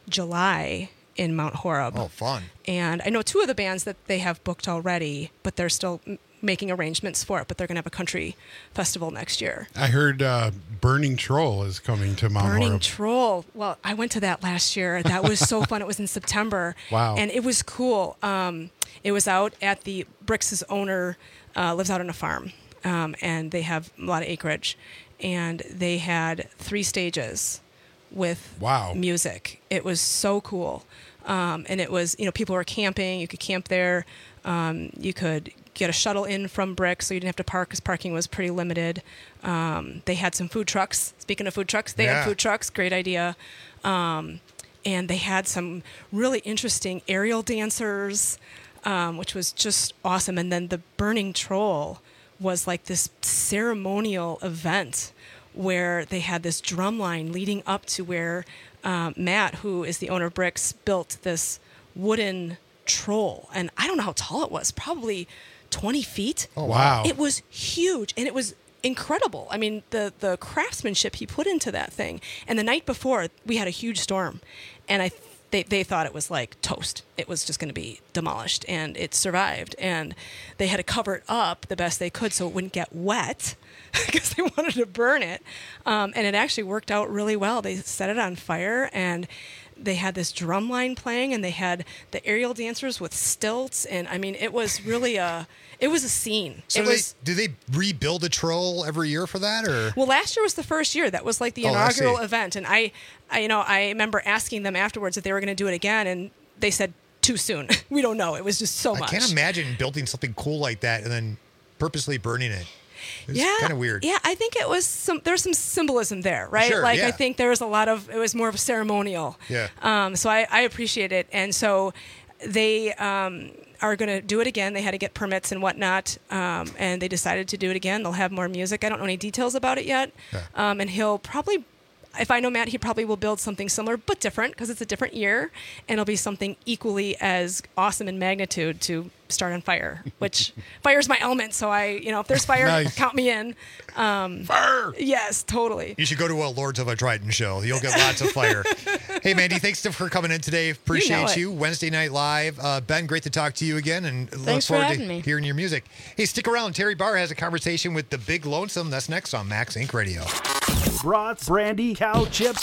Speaker 11: July in Mount Horeb.
Speaker 8: Oh, fun.
Speaker 11: And I know two of the bands that they have booked already, but they're still making arrangements for it. But they're going to have a country festival next year.
Speaker 9: I heard Burning Troll is coming to Mount
Speaker 11: Burning
Speaker 9: Horeb.
Speaker 11: Troll. Well, I went to that last year. That was so fun. It was in September.
Speaker 9: Wow.
Speaker 11: And it was cool. It was out at the Bricks' owner lives out on a farm, and they have a lot of acreage. And they had 3 stages with
Speaker 9: Wow.
Speaker 11: music. It was so cool. And it was, people were camping. You could camp there. You could get a shuttle in from Bricks, so you didn't have to park because parking was pretty limited. They had some food trucks. Speaking of food trucks, they had food trucks. Great idea. And they had some really interesting aerial dancers, which was just awesome. And then the Burning Troll was like this ceremonial event where they had this drum line leading up to where Matt, who is the owner of Bricks, built this wooden troll. And I don't know how tall it was, probably 20 feet.
Speaker 9: Oh, wow.
Speaker 11: It was huge, and it was incredible. I mean, the craftsmanship he put into that thing. And the night before, we had a huge storm, and they thought it was like toast. It was just going to be demolished, and it survived. And they had to cover it up the best they could so it wouldn't get wet because they wanted to burn it. And it actually worked out really well. They set it on fire, and they had this drum line playing, and they had the aerial dancers with stilts. And I mean, it was really a scene.
Speaker 8: So
Speaker 11: It
Speaker 8: do they rebuild a troll every year for that, or?
Speaker 11: Well, last year was the first year. That was like the
Speaker 8: Oh, I
Speaker 11: inaugural
Speaker 8: see.
Speaker 11: event. And I remember asking them afterwards if they were going to do it again. And they said too soon. We don't know. It was just so much.
Speaker 8: I can't imagine building something cool like that and then purposely burning it. It's kind of weird.
Speaker 11: Yeah, I think it was there's some symbolism there, right?
Speaker 8: Sure,
Speaker 11: like
Speaker 8: yeah.
Speaker 11: I think there was it was more of a ceremonial.
Speaker 8: Yeah.
Speaker 11: So I appreciate it. And so they are going to do it again. They had to get permits and whatnot, and they decided to do it again. They'll have more music. I don't know any details about it yet.
Speaker 8: Yeah.
Speaker 11: And he'll probably, if I know Matt, he probably will build something similar but different because it's a different year, and it'll be something equally as awesome in magnitude to start on fire, which fire's my element. So if there's fire,
Speaker 8: Nice.
Speaker 11: count me in.
Speaker 8: Fire!
Speaker 11: Yes, totally.
Speaker 8: You should go to a Lords of a Trident show. You'll get lots of fire. Hey, Mandy, thanks for coming in today. Appreciate you. Wednesday Night Live. Ben, great to talk to you again, and look
Speaker 12: Thanks for
Speaker 8: forward
Speaker 12: having
Speaker 8: to
Speaker 12: me.
Speaker 8: hearing your music. Hey, stick around. Terry Barr has a conversation with the Big Lonesome. That's next on Max Inc. Radio.
Speaker 7: Brats, brandy, cow chips,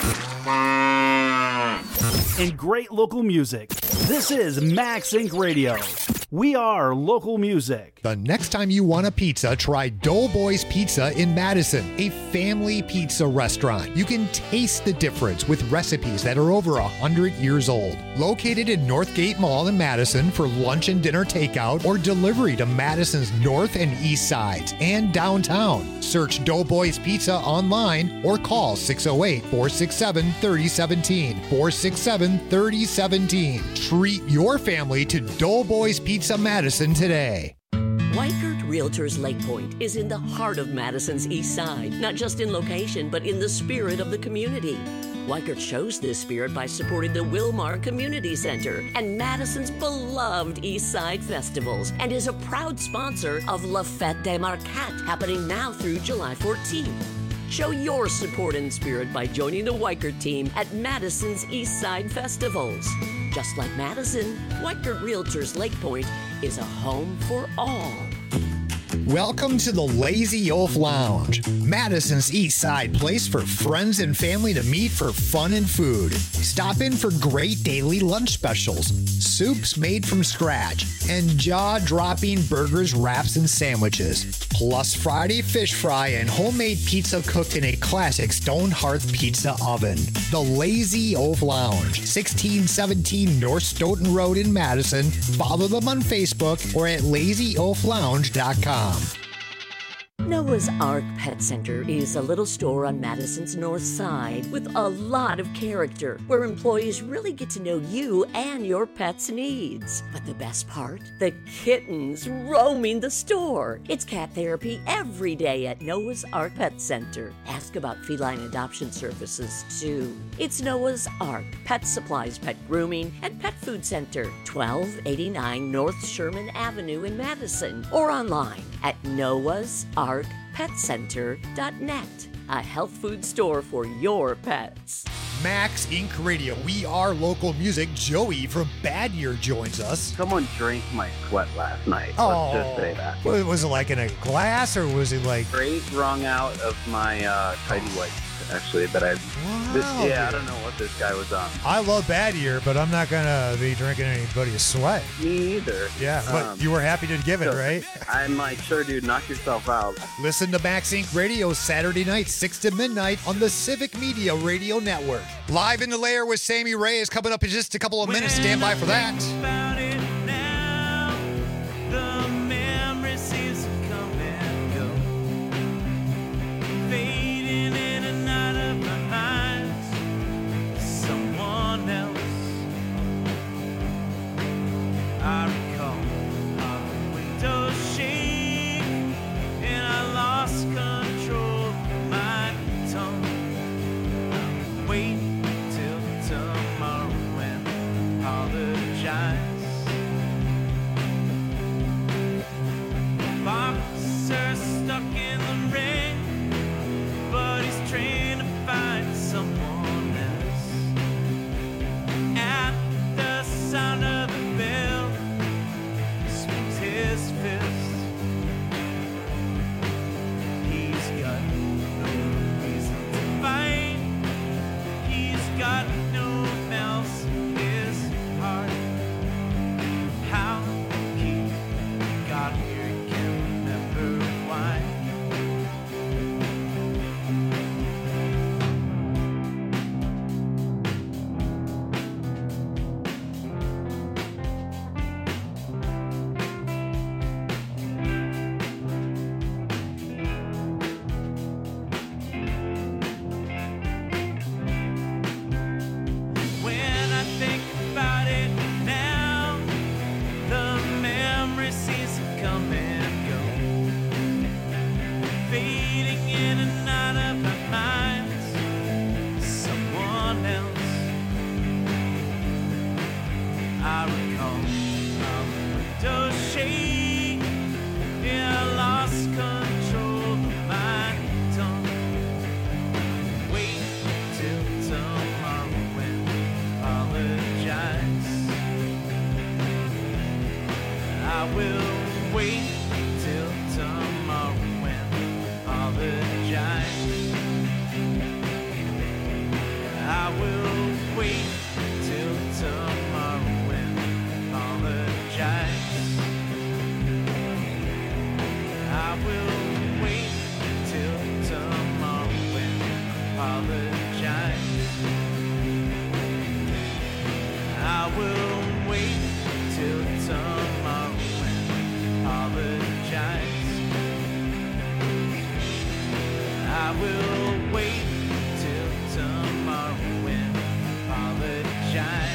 Speaker 7: and great local music. This is Max Inc. Radio. We are local music.
Speaker 8: The next time you want a pizza, try Doughboys Pizza in Madison, a family pizza restaurant. You can taste the difference with recipes that are over 100 years old. Located in Northgate Mall in Madison for lunch and dinner takeout or delivery to Madison's north and east sides and downtown. Search Doughboys Pizza online or call 608-467-3017. 467-3017. Treat your family to Doughboys Pizza Madison today.
Speaker 13: Weichert Realtors Lake Point is in the heart of Madison's east side, not just in location, but in the spirit of the community. Weichert shows this spirit by supporting the Wilmar Community Center and Madison's beloved East Side festivals, and is a proud sponsor of La Fête des Marquettes, happening now through July 14th. Show your support and spirit by joining the Weichert team at Madison's East Side festivals. Just like Madison, Weichert Realtors Lake Point is a home for all.
Speaker 8: Welcome to the Lazy Oaf Lounge, Madison's East Side place for friends and family to meet for fun and food. Stop in for great daily lunch specials, soups made from scratch, and jaw-dropping burgers, wraps, and sandwiches. Plus Friday fish fry and homemade pizza cooked in a classic stone hearth pizza oven. The Lazy Oaf Lounge, 1617 North Stoughton Road in Madison. Follow them on Facebook or at lazyoaflounge.com.
Speaker 13: Noah's Ark Pet Center is a little store on Madison's north side with a lot of character, where employees really get to know you and your pet's needs. But the best part? The kittens roaming the store. It's cat therapy every day at Noah's Ark Pet Center. Ask about feline adoption services, too. It's Noah's Ark Pet Supplies, Pet Grooming, and Pet Food Center, 1289 North Sherman Avenue in Madison, or online at noahsarkpetcenter.net, a health food store for your pets.
Speaker 8: Max Inc. Radio. We are local music. Joey from Bad Year joins us.
Speaker 14: Someone drank my sweat last night.
Speaker 8: Oh,
Speaker 14: Let's just say that.
Speaker 8: Was it like in a glass or was it like...
Speaker 14: Straight wrung out of my tidy whites, actually, that I... I don't know what this guy was on.
Speaker 8: I love Bad Year, but I'm not going to be drinking anybody's sweat.
Speaker 14: Me either.
Speaker 8: Yeah, but you were happy to give it, right?
Speaker 14: I'm like, sure, dude, knock yourself out.
Speaker 8: Listen to Max Inc. Radio Saturday night, 6 to midnight on the Civic Media Radio Network. Live in the Lair with Sammy Ray is coming up in just a couple of minutes. Stand by for that.
Speaker 10: I recall our windows shake, and I lost control of my tongue. Wait till tomorrow and apologize.
Speaker 15: I will wait till tomorrow and apologize.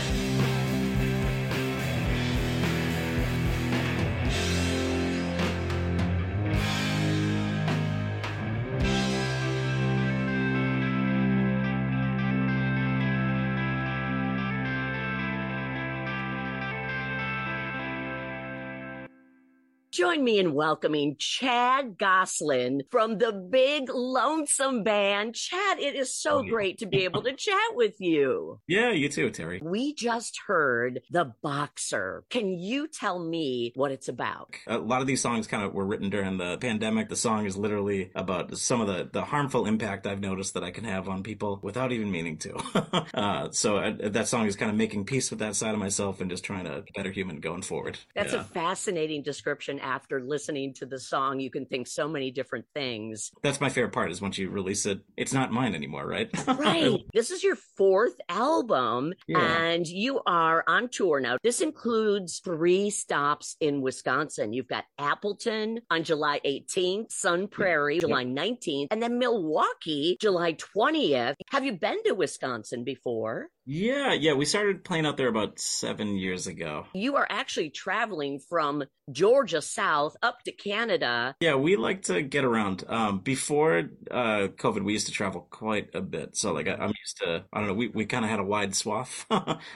Speaker 13: Join me in welcoming Chad Goslin from the Big Lonesome Band. Chad, it is so great to be able to chat with you.
Speaker 16: Yeah, you too, Terry.
Speaker 13: We just heard The Boxer. Can you tell me what it's about?
Speaker 16: A lot of these songs kind of were written during the pandemic. The song is literally about some of the harmful impact I've noticed that I can have on people without even meaning to. So that song is kind of making peace with that side of myself and just trying to be a better human going forward.
Speaker 13: That's a fascinating description. After listening to the song, you can think so many different things.
Speaker 16: That's my favorite part is once you release it, it's not mine anymore, right?
Speaker 13: Right. This is your fourth album,
Speaker 16: Yeah.
Speaker 13: and you are on tour now. This includes 3 stops in Wisconsin. You've got Appleton on July 18th, Sun Prairie, July 19th, and then Milwaukee, July 20th. Have you been to Wisconsin before?
Speaker 16: Yeah. We started playing out there about 7 years ago.
Speaker 13: You are actually traveling from Georgia south up to Canada.
Speaker 16: Yeah, we like to get around. Before COVID, we used to travel quite a bit. So like I'm used to, I don't know, we kind of had a wide swath.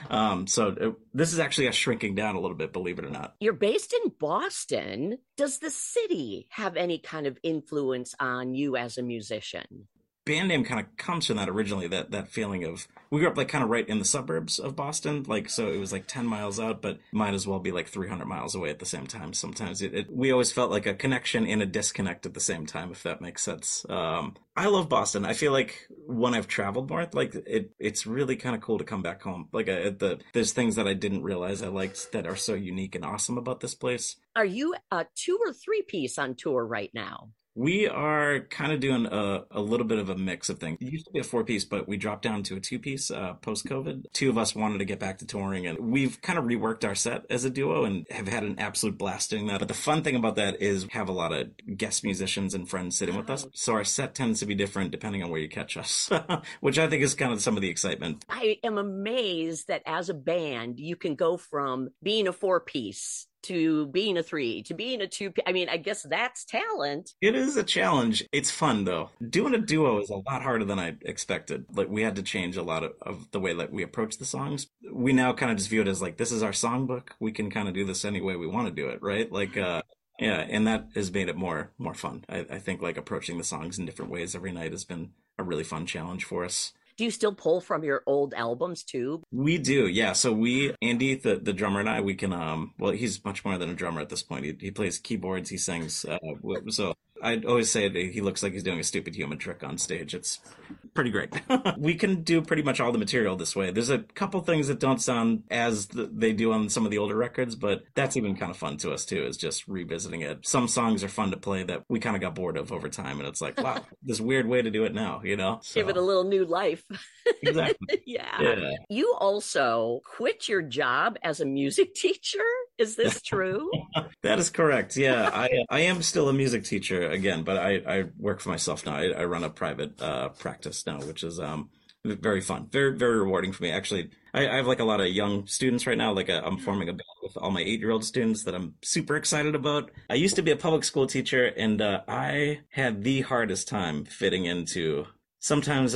Speaker 16: This is actually us shrinking down a little bit, believe it or not.
Speaker 13: You're based in Boston. Does the city have any kind of influence on you as a musician?
Speaker 16: Band name kind of comes from that originally, that feeling of, we grew up like kind of right in the suburbs of Boston, like, so it was like 10 miles out, but might as well be like 300 miles away at the same time. Sometimes we always felt like a connection and a disconnect at the same time, if that makes sense. I love Boston. I feel like when I've traveled north, like it's really kind of cool to come back home. Like there's things that I didn't realize I liked that are so unique and awesome about this place.
Speaker 13: Are you a 2 or 3 piece on tour right now?
Speaker 16: We are kind of doing a little bit of a mix of things. It used to be a 4-piece, but we dropped down to a 2-piece post-COVID. 2 of us wanted to get back to touring, and we've kind of reworked our set as a duo and have had an absolute blast doing that. But the fun thing about that is we have a lot of guest musicians and friends sitting with us. So our set tends to be different depending on where you catch us, which I think is kind of some of the excitement.
Speaker 13: I am amazed that as a band, you can go from being a 4-piece to being a 3, to being a 2. I mean, I guess that's talent.
Speaker 16: It is a challenge. It's fun, though. Doing a duo is a lot harder than I expected. Like, we had to change a lot of the way that we approach the songs. We now kind of just view it as like, this is our songbook. We can kind of do this any way we want to do it, right? Like, yeah, and that has made it more fun. I think like approaching the songs in different ways every night has been a really fun challenge for us.
Speaker 13: Do you still pull from your old albums too?
Speaker 16: We do, yeah. So Andy, the drummer, and I, we can, well, he's much more than a drummer at this point. He plays keyboards, he sings. So I'd always say that he looks like he's doing a stupid human trick on stage. It's pretty great. We can do pretty much all the material this way. There's a couple things that don't sound as they do on some of the older records, but that's even kind of fun to us too, is just revisiting it. Some songs are fun to play that we kind of got bored of over time, and it's like, wow, this weird way to do it now, you know? So.
Speaker 13: Give it a little new life.
Speaker 16: Exactly.
Speaker 13: Yeah. You also quit your job as a music teacher? Is this true?
Speaker 16: That is correct. Yeah, I am still a music teacher again, but I work for myself now. I run a private practice now, which is very fun, very, very rewarding for me. Actually, I have like a lot of young students right now. Like I'm forming a band with all my 8-year-old students that I'm super excited about. I used to be a public school teacher, and I had the hardest time fitting into sometimes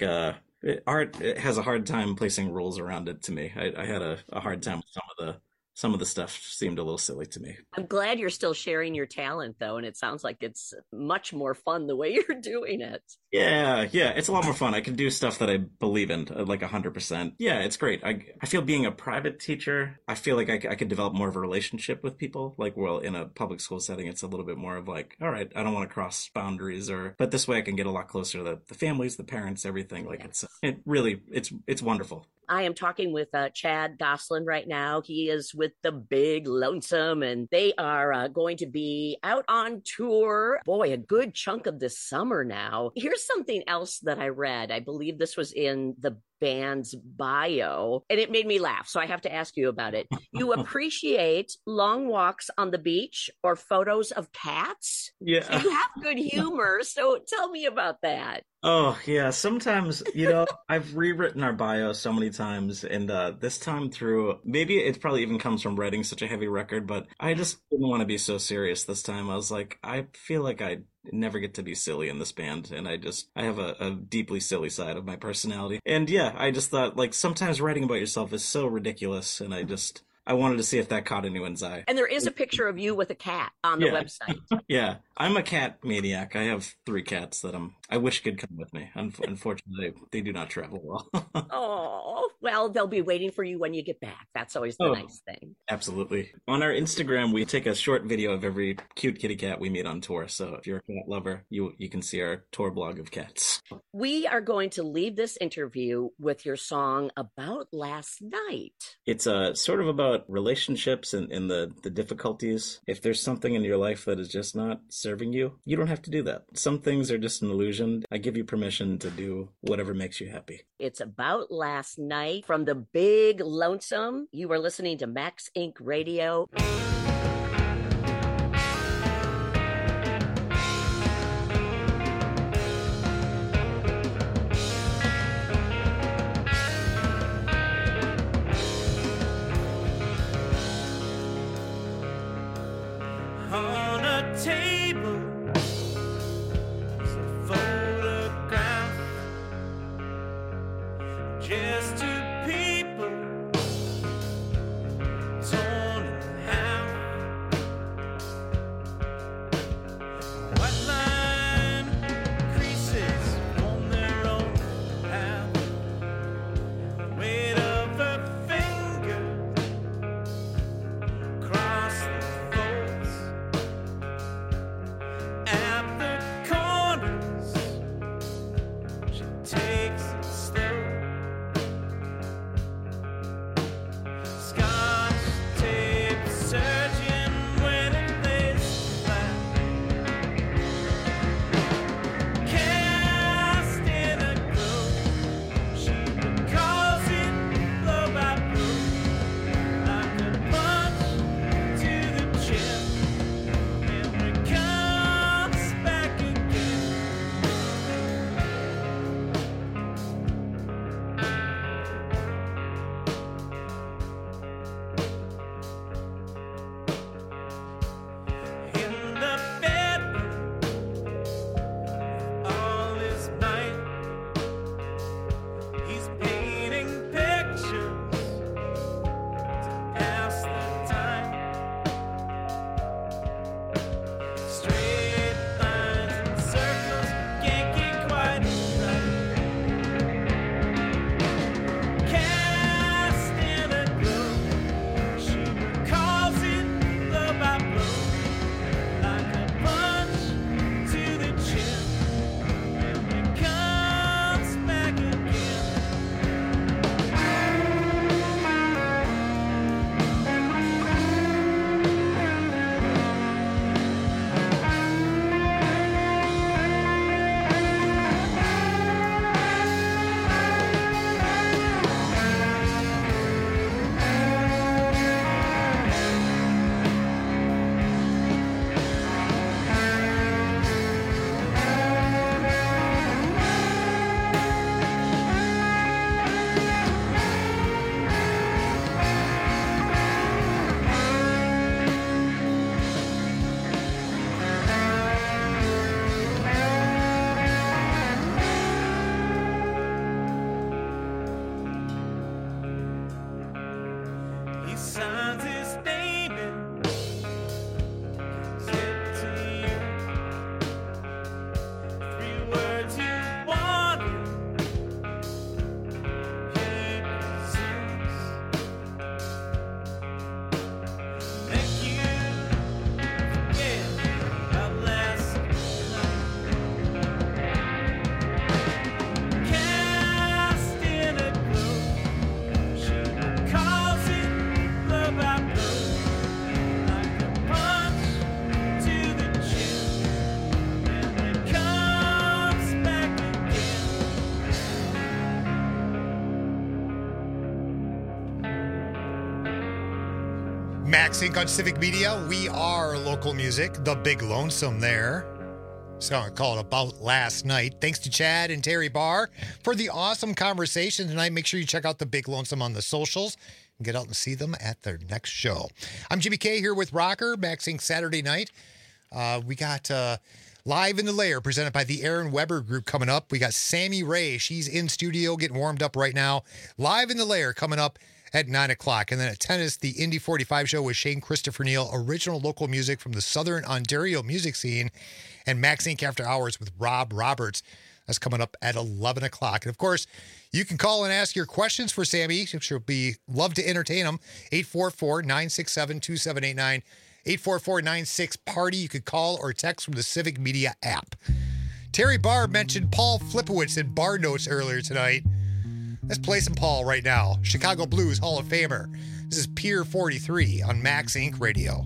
Speaker 16: art has a hard time placing rules around it to me. I had a hard time with some of the stuff seemed a little silly to me.
Speaker 13: I'm glad you're still sharing your talent, though, and it sounds like it's much more fun the way you're doing it.
Speaker 16: Yeah, it's a lot more fun. I can do stuff that I believe in, like 100%. Yeah, it's great. I feel being a private teacher, I feel like I could develop more of a relationship with people. Like, well, in a public school setting, it's a little bit more of like, all right, I don't want to cross boundaries, but this way I can get a lot closer to the families, the parents, everything. Like, it's wonderful.
Speaker 13: I am talking with Chad Goslin right now. He is with the Big Lonesome, and they are going to be out on tour. Boy, a good chunk of this summer now. Here's something else that I read. I believe this was in the
Speaker 17: band's bio, and it made me laugh, so I have to ask you about it. You appreciate long walks on the beach or photos of cats?
Speaker 16: Yeah.
Speaker 17: So you have good humor, so tell me about that.
Speaker 16: Oh, yeah. Sometimes, I've rewritten our bio so many times, and this time through, maybe it probably even comes from writing such a heavy record, but I just didn't want to be so serious this time. I was like, I feel like I never get to be silly in this band, and I have a deeply silly side of my personality. And yeah, I just thought, like, sometimes writing about yourself is so ridiculous, and I wanted to see if that caught anyone's eye.
Speaker 17: And there is a picture of you with a cat on the website.
Speaker 16: Yeah, I'm a cat maniac. I have 3 cats that I wish could come with me. Unfortunately, they do not travel well.
Speaker 17: Oh, well, they'll be waiting for you when you get back. That's always the nice thing.
Speaker 16: Absolutely. On our Instagram, we take a short video of every cute kitty cat we meet on tour. So if you're a cat lover, you can see our tour blog of cats.
Speaker 17: We are going to leave this interview with your song About Last Night.
Speaker 16: It's sort of about relationships and the difficulties. If there's something in your life that is just not serving you, you don't have to do that. Some things are just an illusion. I give you permission to do whatever makes you happy.
Speaker 17: It's About Last Night from the Big Lonesome. You are listening to Max Inc. Radio.
Speaker 15: On a table is a photograph, just 2 people torn in half.
Speaker 8: Max Inc. on Civic Media. We are local music. The Big Lonesome there. Song called About Last Night. Thanks to Chad and Terry Barr for the awesome conversation tonight. Make sure you check out The Big Lonesome on the socials and get out and see them at their next show. I'm Jimmy K here with Rocker, Max Inc. Saturday night. We got Live in the Lair presented by the Aaron Weber Group coming up. We got Sammy Ray. She's in studio getting warmed up right now. Live in the Lair coming up at 9 o'clock. And then at 10 is the Indy 45 show with Shane Christopher Neal, original local music from the Southern Ontario music scene, and Max Inc. After Hours with Rob Roberts. That's coming up at 11 o'clock. And of course, you can call and ask your questions for Sammy. She'll be love to entertain them. 844-967-2789. 844-96-PARTY. You could call or text from the Civic Media app. Terry Barr mentioned Paul Flipowitz in Bar Notes earlier tonight. Let's play some Paul right now. Chicago Blues Hall of Famer. This is Pier 43 on Max Inc. Radio.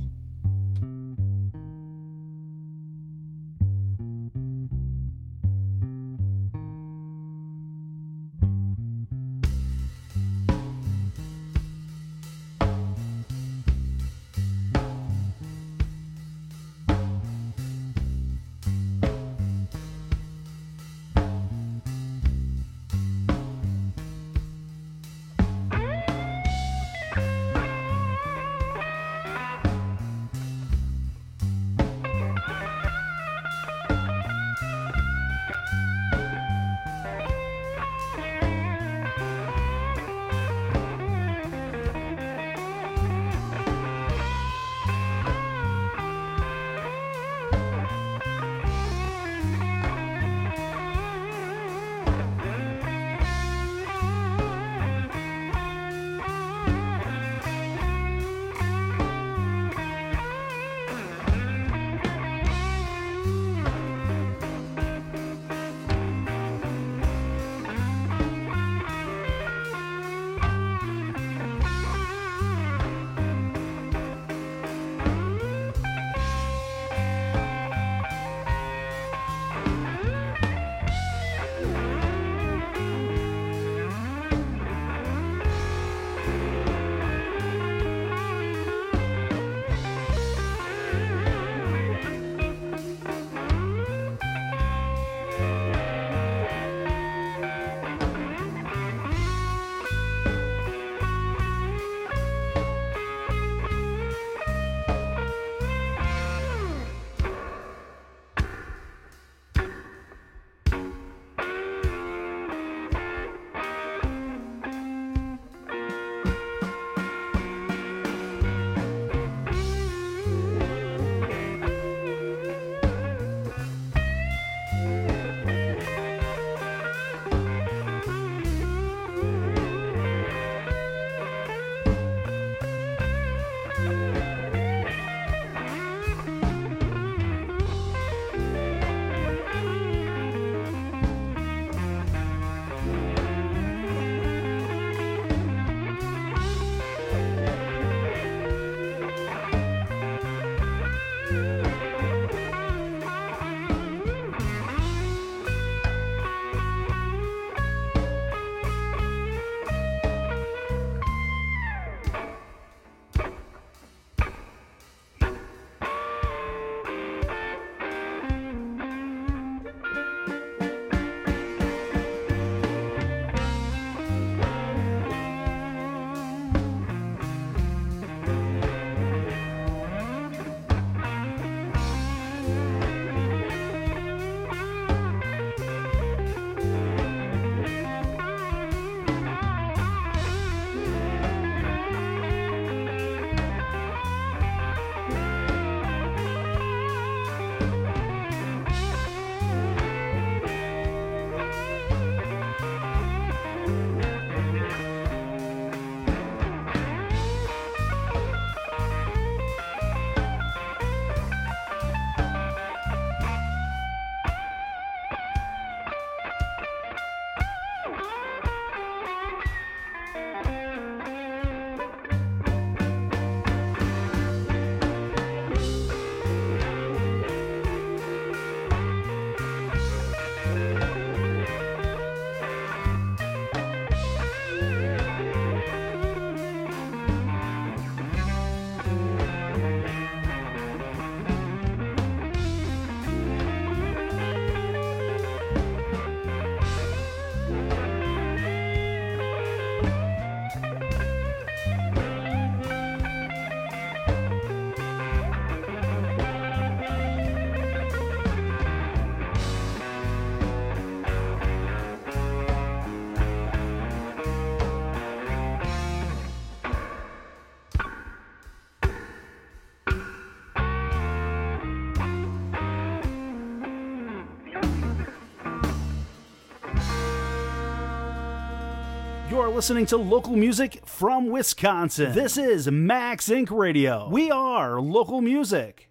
Speaker 7: You're listening to local music from Wisconsin. This is Max Inc. Radio. We are local music.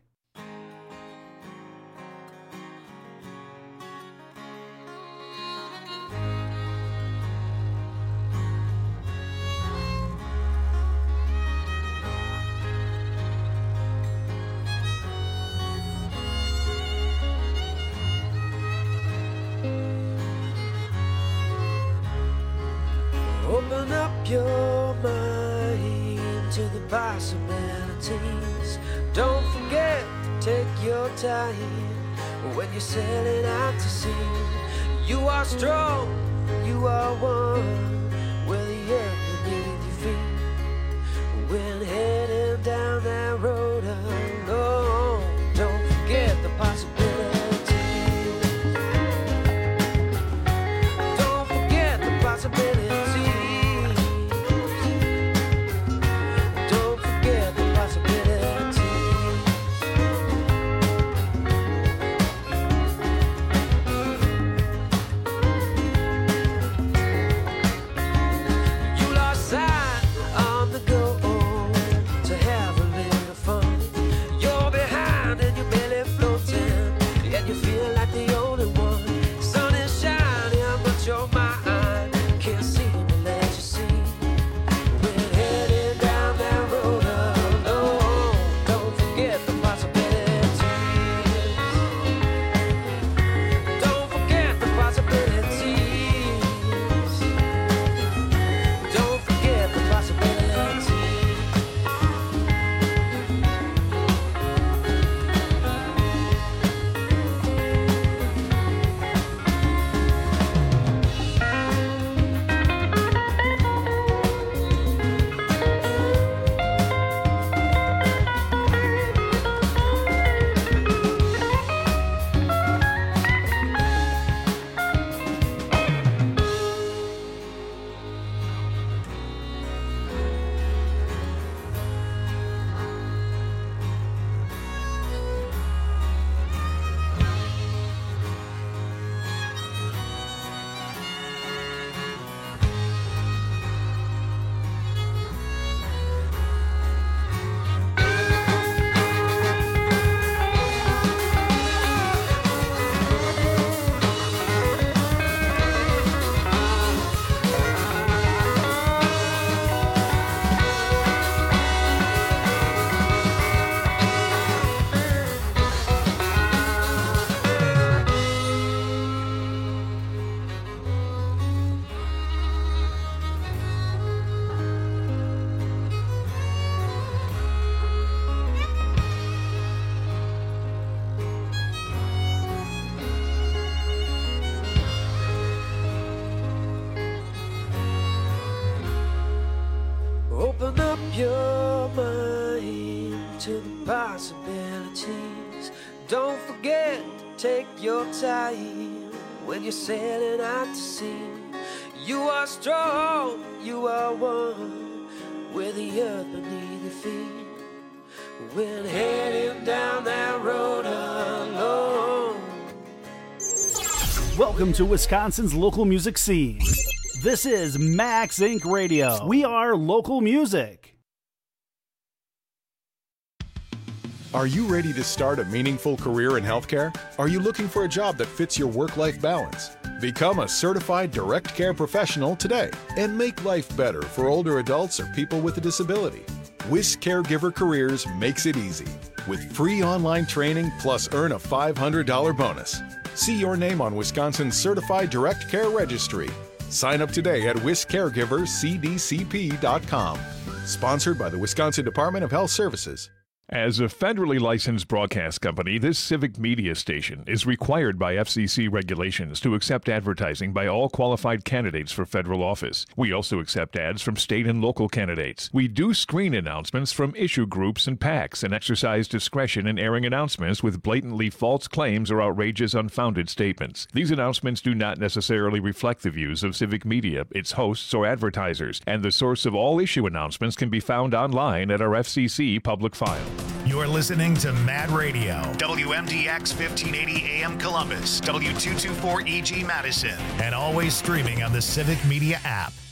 Speaker 15: Open up your mind to the possibilities. Don't forget to take your time when you're setting out to sea. You are strong, you are one, with the earth beneath your feet. When heading down that road alone, don't forget the possibilities. Don't forget the possibilities. Open up your mind to the possibilities. Don't forget to take your time when you're setting out to sea. You are strong, you are one, with the earth beneath your feet. When heading down that road alone.
Speaker 7: Welcome to Wisconsin's local music scene. This is Max Inc. Radio. We are local music.
Speaker 18: Are you ready to start a meaningful career in healthcare? Are you looking for a job that fits your work-life balance? Become a certified direct care professional today and make life better for older adults or people with a disability. WIS Caregiver Careers makes it easy with free online training plus earn a $500 bonus. See your name on Wisconsin's Certified Direct Care Registry. Sign up today at wiscaregivercdcp.com. Sponsored by the Wisconsin Department of Health Services.
Speaker 19: As a federally licensed broadcast company, this civic media station is required by FCC regulations to accept advertising by all qualified candidates for federal office. We also accept ads from state and local candidates. We do screen announcements from issue groups and PACs and exercise discretion in airing announcements with blatantly false claims or outrageous, unfounded statements. These announcements do not necessarily reflect the views of civic media, its hosts, or advertisers, and the source of all issue announcements can be found online at our FCC public file.
Speaker 1: You're listening to Mad Radio, WMDX 1580 AM Columbus, W224 EG Madison, and always streaming on the Civic Media app.